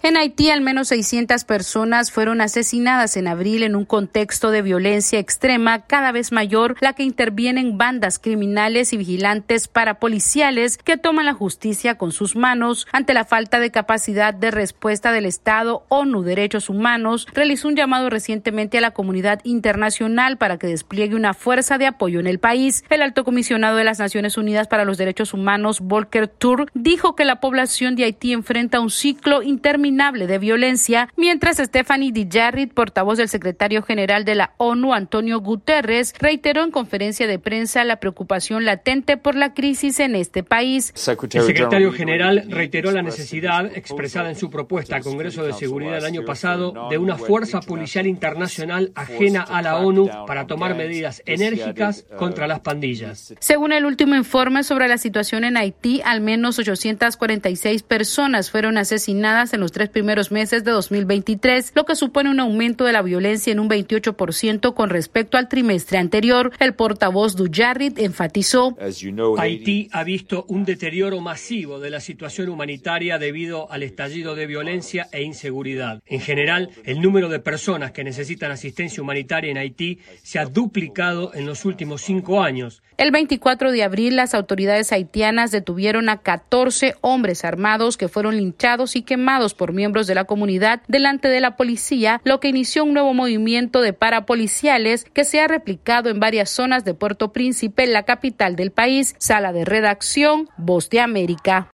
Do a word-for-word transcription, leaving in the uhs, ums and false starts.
En Haití, al menos seiscientas personas fueron asesinadas en abril en un contexto de violencia extrema cada vez mayor, la que intervienen bandas criminales y vigilantes parapoliciales que toman la justicia con sus manos. Ante la falta de capacidad de respuesta del Estado, ONU Derechos Humanos realizó un llamado recientemente a la comunidad internacional para que despliegue una fuerza de apoyo en el país. El alto comisionado de las Naciones Unidas para los Derechos Humanos, Volker Turk, dijo que la población de Haití enfrenta un ciclo interminable de violencia, mientras Stephanie Dujarric, portavoz del secretario general de la ONU, Antonio Guterres, reiteró en conferencia de prensa la preocupación latente por la crisis en este país. El secretario general reiteró la necesidad, expresada en su propuesta al Congreso de Seguridad el año pasado, de una fuerza policial internacional ajena a la ONU para tomar medidas enérgicas contra las pandillas. Según el último informe sobre la situación en Haití, al menos ochocientas cuarenta y seis personas fueron asesinadas en los tres primeros meses de dos mil veintitrés, lo que supone un aumento de la violencia en un veintiocho por ciento con respecto al trimestre anterior. El portavoz Dujarric enfatizó: Haití ha visto un deterioro masivo de la situación humanitaria debido al estallido de violencia e inseguridad. En general, el número de personas que necesitan asistencia humanitaria en Haití se ha duplicado en los últimos cinco años. El veinticuatro de abril, las autoridades haitianas detuvieron a catorce hombres armados que fueron linchados y quemados por miembros de la comunidad delante de la policía, lo que inició un nuevo movimiento de parapoliciales que se ha replicado en varias zonas de Puerto Príncipe, la capital del país. Sala de redacción, Voz de América.